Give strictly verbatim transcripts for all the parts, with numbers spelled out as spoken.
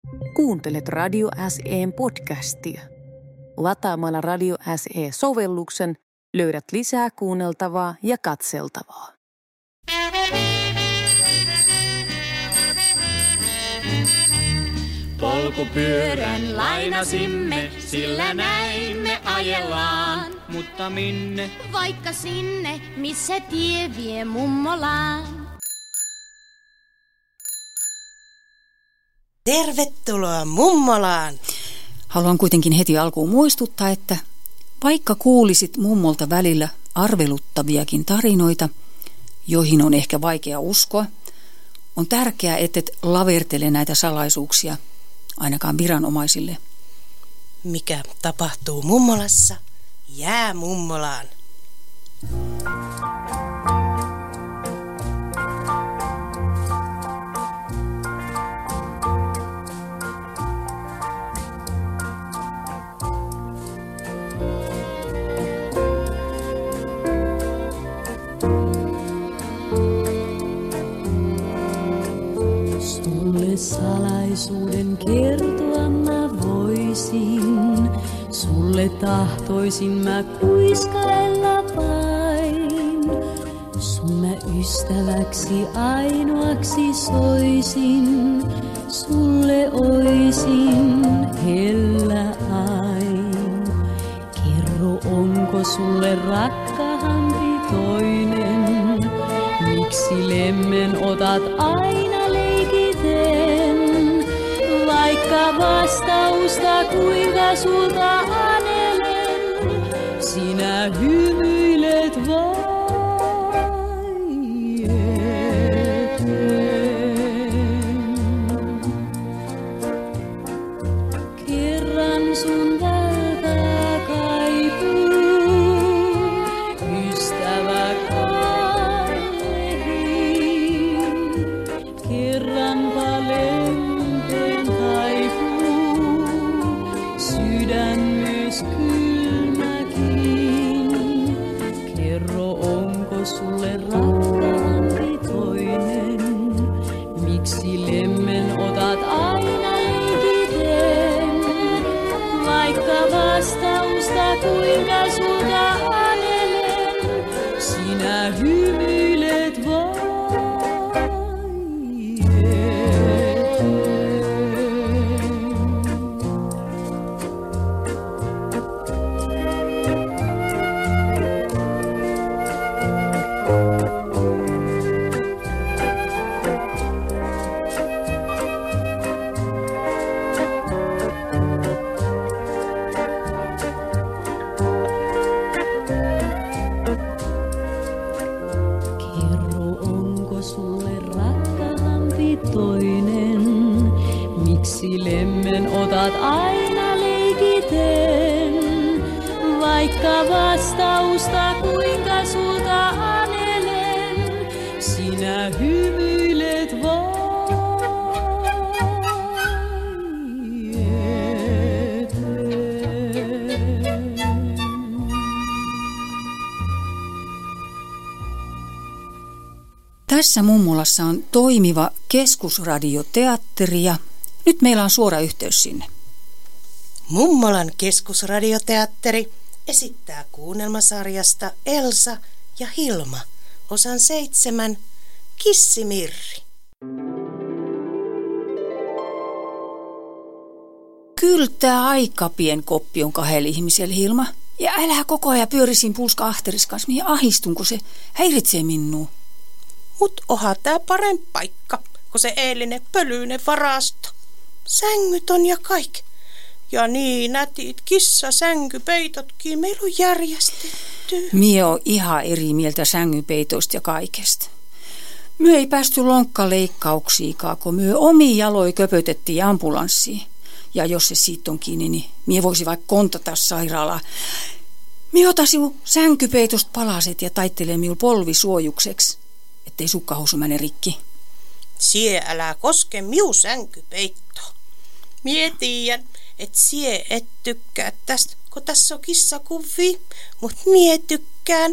Kuuntelet Radio S E:n podcastia. Lataamalla Radio S E-sovelluksen löydät lisää kuunneltavaa ja katseltavaa. Polkupyörän lainasimme, sillä näin me ajellaan. Mutta minne? Vaikka sinne, missä tie vie mummolaan. Tervetuloa mummolaan! Haluan kuitenkin heti alkuun muistuttaa, että vaikka kuulisit mummolta välillä arveluttaviakin tarinoita, joihin on ehkä vaikea uskoa, on tärkeää, ettet lavertele näitä salaisuuksia ainakaan viranomaisille. Mikä tapahtuu mummolassa, jää mummolaan. Sulle salaisuuden kertoa mä voisin, sulle tahtoisin mä kuiskailla vain. Sun mä ystäväksi ainoaksi soisin, sulle oisin hellä ain. Kerro, onko sulle rakkaampi toinen, miksi lemmen otat aina leikiten? Vaikka vastausta kuinka sulta anelen, sinä hymyilet vain eteen. Kerran sun valtaa kaipuu, ystävä kallehin. Kerranpa lenteen taipuu, sydän myös kylmäkin. Kerro, onko sulle rakkaampi toinen, miksi lemmen otat aina leikiten? Vaikka vastausta kuinka sulta anelen, sinä hymyilet vain eteen. Kerro, onko sulle rakkaampi toinen, miksi lemmen otat aina leikiten? Vaikka vastausta kuinka sulta anelen, sinä hymyilet vain eteen. Tässä mummolassa on toimiva keskusradioteatteri ja nyt meillä on suora yhteys sinne. Mummolan keskusradioteatteri esittää kuunnelmasarjasta Elsa ja Hilma, osan seitsemän, Kissimirri. Kyllä tää aika pien koppi on kahdella ihmisellä, Hilma. Ja älä koko ajan pyörisin pulska ahteris kanssa, mihin ahistun, kun se häiritsee minua. Mut oha tää parempi paikka, kun se eilinen pölyinen varasto. Sängyt on ja kaik. Ja niin nätit kissa-sänkypeitotkin meillä on järjestetty. Mie on ihan eri mieltä sängypeitoista ja kaikesta. Myö ei päästy lonkkaleikkauksiikaan, kun myö omi jaloi köpötettiin ambulanssiin. Ja jos se siitä on kiinni, niin mie voisi vaikka kontata sairaalaa. Mie otasin sänkypeitosta palaset ja taittelee miul polvisuojukseksi, ettei sukkahousu mene rikki. Sie älä koske miu sänkypeittoa. Mie tiedän, et sie et tykkää tästä, kun tässä on kissakuvi, mut mie tykkään.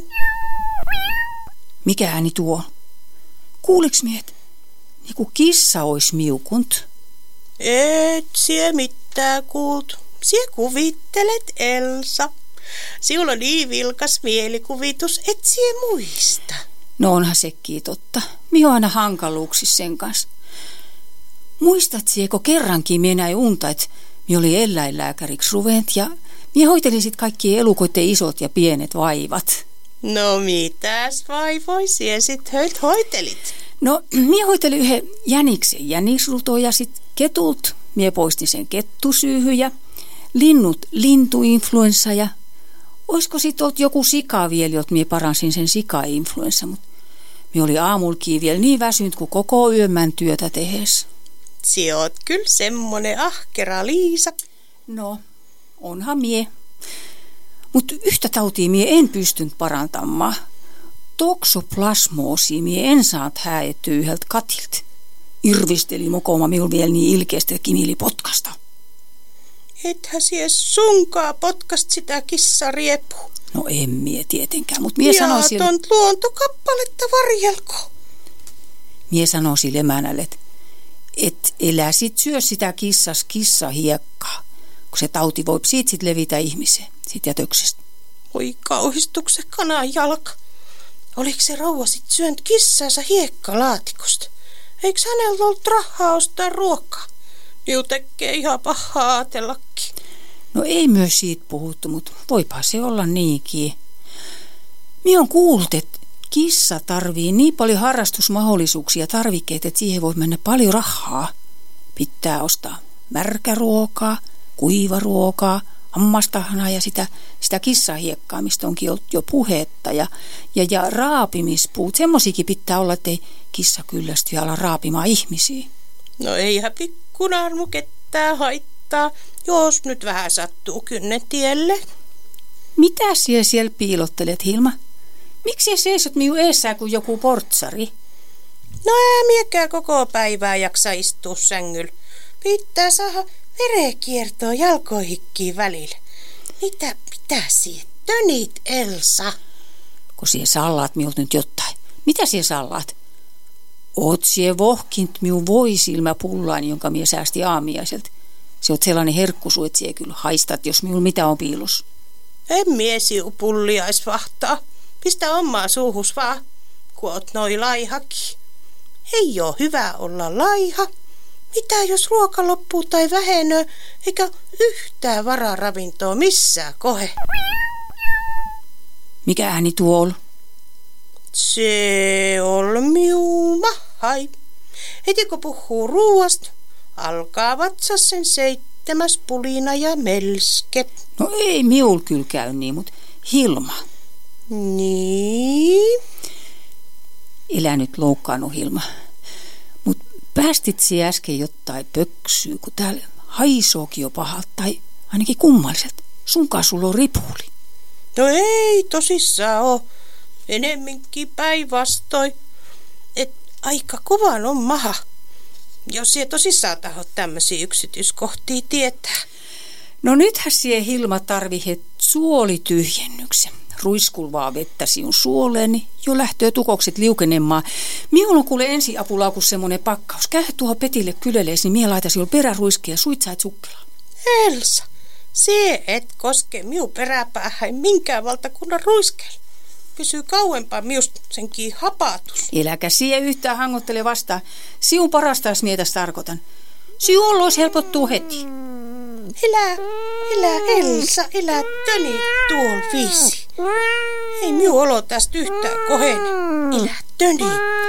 Mikä ääni tuo? Kuuliks miehet? Niin kuin kissa ois miukunt. Et sie mitään kuultu. Sie kuvittelet, Elsa. Sinulla on niin vilkas mielikuvitus, et sie muista. No onhan sekin totta. Mie oon aina hankaluuksissa sen kanssa. Muistat sieko kerrankin mie näin unta, että mie oli eläinlääkäriksi ruvent ja mie hoitelin sit kaikki elukoiden isot ja pienet vaivat. No mitäs vaivoi sie sit höit hoitelit? No mie hoitelin yhden jäniksen jänisruto ja sit ketult mie poistin sen kettusyyhy ja linnut lintuinfluenssa ja oisko sit oot joku sika vielä, jot mie paransin sen sika-influenssa, mut mie oli aamulkiin vielä niin väsynyt kuin koko yömmän työtä tehes. Sie oot kyllä semmonen ahkera Liisa. No, onhan mie. Mut yhtä tautia mie en pystynyt parantamaan. Toksoplasmoosia mie en saat hääettyä yhdeltä katilta. Irvisteli mokoma minulla vielä niin ilkeästi, että kimili potkasta. Ethän sie sunkaa potkast sitä kissariepua. No en mie tietenkään, mut mie sanoi sille... Jaaton luontokappaletta varjelko. Mie sanoi sille emänälle, että et elä sit syö sitä kissas kissahiekkaa, kun se tauti voi siitä sit levitä ihmiseen, siitä jätöksestä. Oi kauhistuksen kanan jalka. Oliko se rouva sit syönyt kissansa hiekkalaatikosta? Eikö hänellä ollut rahaa ostaa ruokaa? Miu tekee ihan pahaa ajatellakin. No ei myös siitä puhuttu, mutta voipa se olla niinkin. Mie on kuullut, että kissa tarvii niin paljon harrastusmahdollisuuksia ja tarvikkeita, että siihen voi mennä paljon rahaa. Pitää ostaa märkäruokaa, kuivaruokaa, hammastahnaa ja sitä, sitä kissahiekkaa, mistä onkin ollut jo puhetta. Ja, ja, ja raapimispuut, semmosiakin pitää olla, ettei kissa kyllästy ja ala raapimaan ihmisiä. No eihän pikkunarmu ketään haittaa, jos nyt vähän sattuu kynnetielle. Mitä siellä siellä piilottelet, Hilma? Miksi sä seisot minun eessään kuin joku portsari? No ää miekään koko päivää jaksa istua sängyllä. Pitää saada verenkiertoa jalkoihikkiin välillä. Mitä pitää siihen tönit, Elsa? Kun sie sallaat minulta nyt jotain. Mitä sie sallaat? Oot sie vohkint minun voisilmäpullaani, jonka mie säästi aamiaiselta. Se oot sellainen herkkusu, että sie kyllä haistat, jos minulla mitä on piilos. En miesiu pulliais vahtaa. Pistä omaa suuhus vaan, kun oot noi laihaki. Ei oo hyvä olla laiha. Mitä jos ruoka loppuu tai vähenee, eikä yhtään varaa ravintoa missään kohe? Mikä ääni tuo on? Se on miu mahai. Heti kun puhuu ruuasta, alkaa vatsas sen seitsemäs pulina ja melske. No ei miul kyllä käy niin, mutta Hilma. Niin? Elä nyt loukkaannut, Hilma. Mut päästit sie äsken jotain pöksyä, kun täällä haisookin jo pahalta tai ainakin kummalliselta. Sunkaan sulla on ripuli. No ei tosissaan oo. Enemminkin päinvastoin. Et aika kovan on maha. Jos sie tosissaan tahot tämmöisiä yksityiskohtia tietää. No nythän sie, Hilma, tarvihet suolityhjennyksen. Ruiskulvaa vettä sinun suoleeni, jo lähtöö tukokset liukenemaan. Minulla on kuule ensiapulaukus semmonen pakkaus. Käy tuohon Petille kylelees, niin mie laitan sinulle peräruiskia ja suitsait sukkelaa. Elsa, sie et koske miu peräpäähän minkään valtakunnan ruiskeella. Pysyy kauempaa miusta senkin hapatus. Eläkä sie yhtään hangottele vastaan. Siun parastais mietäs tarkoitan. Siun olisi helpottuu heti. Elä, elä Elsa, elä töni tuol viisi. Ei miu olo tästä yhtään kohene. Elä töni.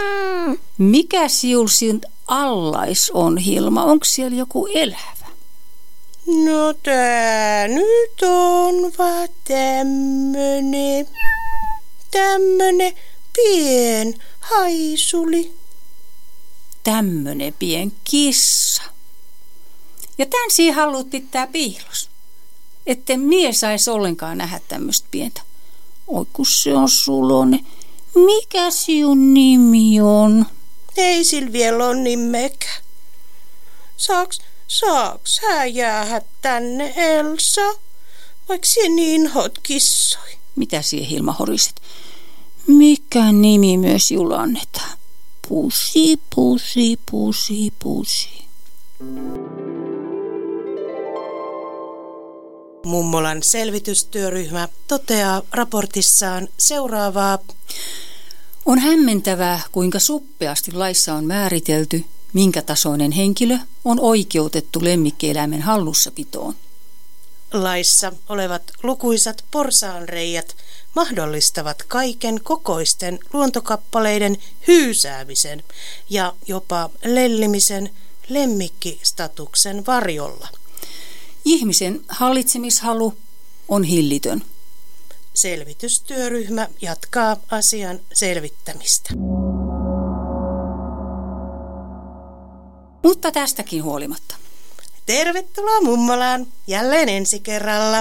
Mikä siul siin allais on, Hilma? Onko siellä joku elävä? No tää nyt on vaan tämmönen, tämmönen pien haisuli. Tämmönen pien kissa. Ja tän siihen haluut pitää piilos. Etten mie sais ollenkaan nähdä tämmöstä pientä. Oi kun se on sulonen. Mikä sinun nimi on? Ei sillä vielä on nimekä. Saaks, saaks hää jäädä tänne, Elsa? Vaikka sie niin hot kissoi. Mitä siihen, Hilma, horiset? Mikä nimi myös sinulle annetaan? Pusi, pusi, pusi, pusi. Mummolan selvitystyöryhmä toteaa raportissaan seuraavaa. On hämmentävää, kuinka suppeasti laissa on määritelty, minkä tasoinen henkilö on oikeutettu lemmikkieläimen hallussapitoon. Laissa olevat lukuisat porsaanreiät mahdollistavat kaiken kokoisten luontokappaleiden hyysäämisen ja jopa lellimisen lemmikkistatuksen varjolla. Ihmisen hallitsemishalu on hillitön. Selvitystyöryhmä jatkaa asian selvittämistä. Mutta tästäkin huolimatta. Tervetuloa Mummolaan jälleen ensi kerralla.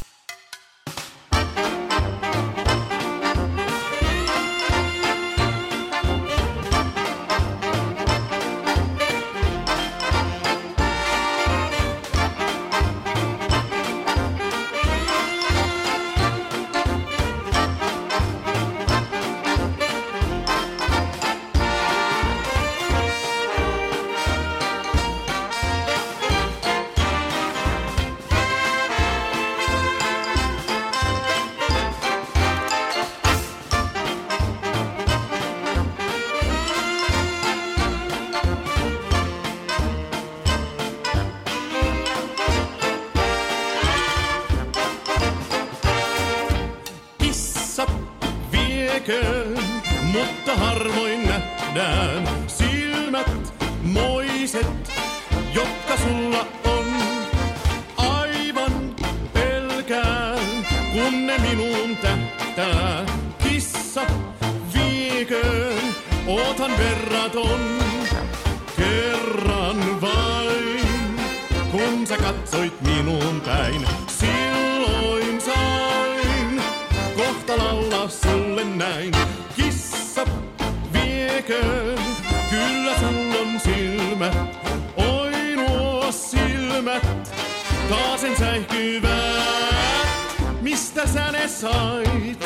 Mutta harvoin nähdään silmät moiset, jotka sulla on. Aivan pelkään, kun ne minuun tähtää. Kissa vieköön, ootan verraton. Kerran vain, kun sä katsoit minuun päin. Silloin sain kohta laulaa sulle näin. Kissa vieköön, kyllä sulla on silmät. Oi nuo silmät, taasen säihkyvät. Mistä sä ne sait?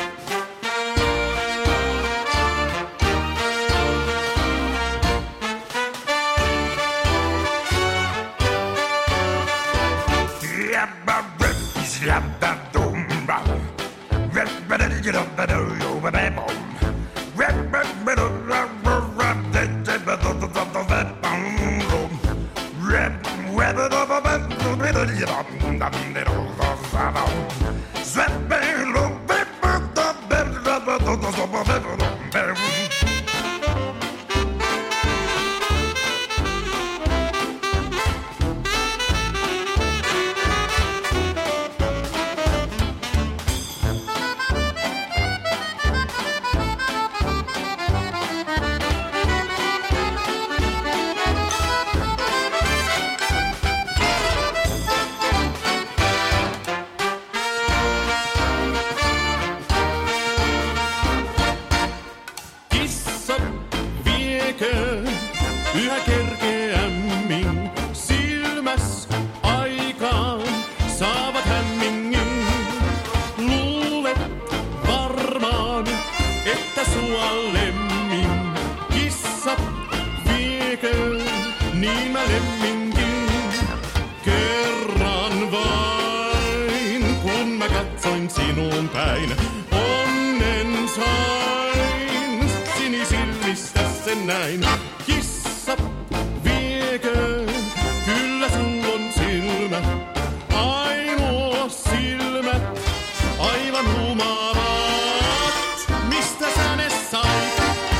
Yhä kerkeämmin silmäs aikaan saavat hämmingin. Luulet varmaan, että sua lemmin kissa vieköön, niin mä lemminkin. Kerran vain, kun mä katsoin sinun päin, onnen sain sinisilmistä sen näin. Kissa vieköön, kyllä sulla on silmät, ainoa silmät, aivan humaavat. Mistä sä ne sait?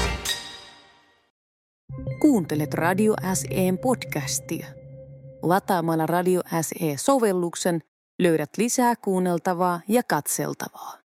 Kuuntelet Radio S E:n podcastia. Lataamalla Radio S E-sovelluksen löydät lisää kuunneltavaa ja katseltavaa.